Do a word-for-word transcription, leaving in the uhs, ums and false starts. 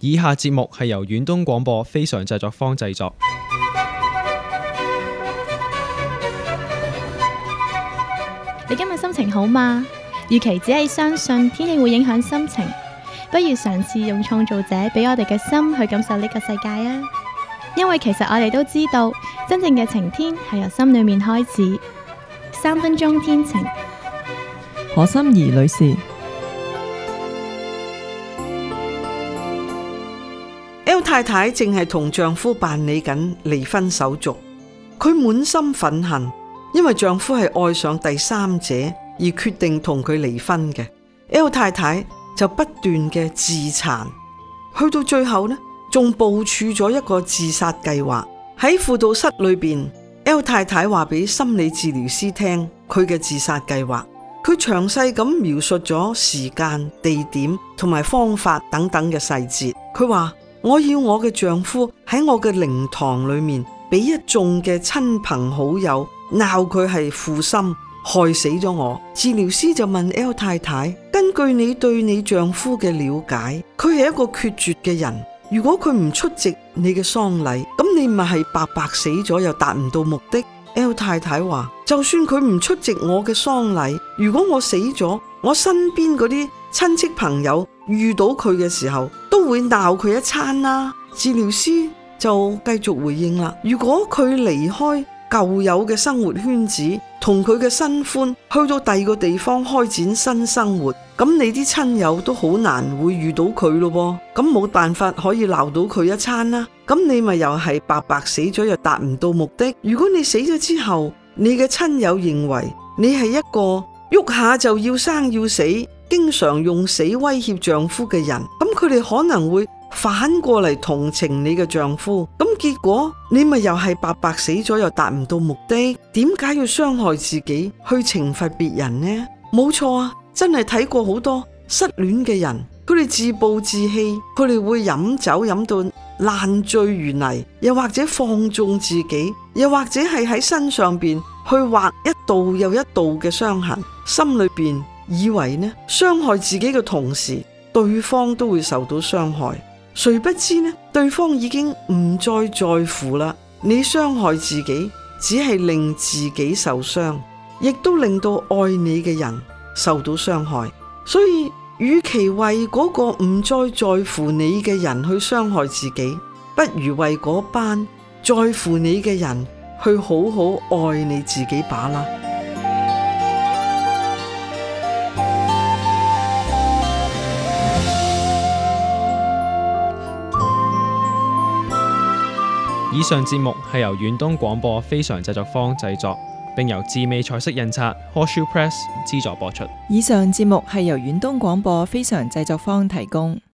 以下節目係由遠東廣播非常製作坊製作。 你今日心情好嗎？與其只係相信天氣會影響心情，不如嘗試用創造者俾我哋嘅心去感受呢個世界啊！因為其實我哋都知道，真正嘅晴天係由心裏面開始。三分鐘天晴， 何心怡女士。 L 太太正係同丈夫辦理緊離婚手續，佢滿心憤恨，因為丈夫係愛上第三者而決定同佢離婚嘅。L 太太就不斷嘅自殘，去到最後呢，仲部署咗一個自殺計劃。喺輔導室裏邊， L 太太話俾心理治療師聽佢嘅自殺計劃，佢詳細咁描述咗時間、地點同埋方法等等嘅細節。佢話：我要我嘅丈夫喺我嘅靈堂裏面俾一眾嘅親朋好友鬧佢係負心，害死咗我。治療師就問 L 太太：根據你對你丈夫嘅了解，佢係一個決絕嘅人，如果佢唔出席你嘅喪禮，咁你咪係白白死咗又達唔到目的。 L 太太話：就算佢唔出席我嘅喪禮，如果我死咗，我身邊嗰啲親戚朋友遇到佢嘅時候都會鬧佢一餐啦。治療師就繼續回應啦：如果佢離開舊有嘅生活圈子，同佢嘅新歡去到第二個地方開展新生活，咁你啲親友都好難會遇到佢咯，咁冇辦法可以鬧到佢一餐啦。咁你咪又係白白死咗又達唔到目的。如果你死咗之後，你嘅親友認為你係一個喐下就要生要死，經常用死威脅丈夫嘅人，咁佢哋可能會反過嚟同情你嘅丈夫，咁結果你咪又係白白死咗又達唔到目的。點解要傷害自己去懲罰別人呢？冇錯啊，真係睇過好多失戀嘅人，佢哋自暴自棄，佢哋會飲酒飲到爛醉如泥，又或者放縱自己，又或者係喺身上邊去畫一道又一道嘅傷痕，心裏邊以為呢傷害自己嘅同時，對方都會受到傷害。誰不知呢，對方已經唔再在乎啦。你傷害自己，只係令自己受傷，亦都令到愛你嘅人受到傷害。所以，與其為嗰個唔再在乎你嘅人去傷害自己，不如為嗰班在乎你嘅人去好好愛你自己把啦。 以上節目係由遠東廣播非常製作坊製作，並由智美彩色印刷 Horseshoe Press 資助播出。 以上節目係由遠東廣播非常製作坊提供。